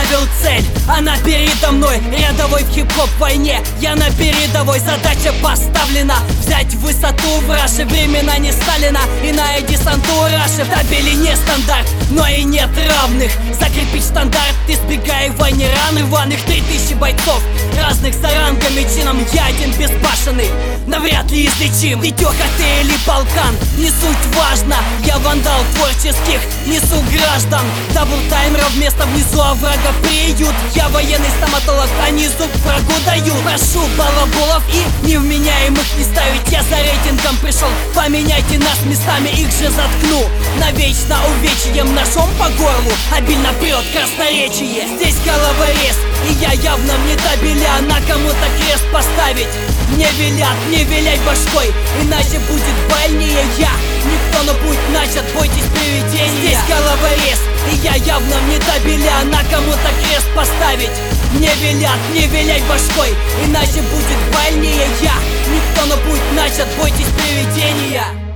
поставил цель, она передо мной. Рядовой в хип-хоп войне, я на передовой. Задача поставлена взять высоту в раше. Времена не Сталина, иная десантура раши. В табеле не стандарт, но и нет равных. Закрепить стандарт, избегая войны ран рваных. 3000 бойцов, разных за рангом и чином. Я один безбашенный, навряд ли излечим. Ведёха ты или полкан, не суть важно. Я вандал творческих, несу граждан. Даблтаймера вместо внизу оврага приют. Я военный стоматолог, они зуб врагу дают. Прошу балаболов и невменяемых не ставить. Я за рейтингом пришел, поменяйте нас местами, их же заткну. Навечно увечьем ножом по горлу обильно прет красноречие. Здесь головорез, и я явно в недобеле. На кому-то крест поставить мне велят, не виляй башкой, иначе будет больнее. Я никто, но будь начат, бойтесь привидения. Здесь головорез, и я явно в недобеле. На кому-то крест поставить мне велят, не виляй башкой, иначе будет больнее. Я никто, но будь начат, бойтесь привидения.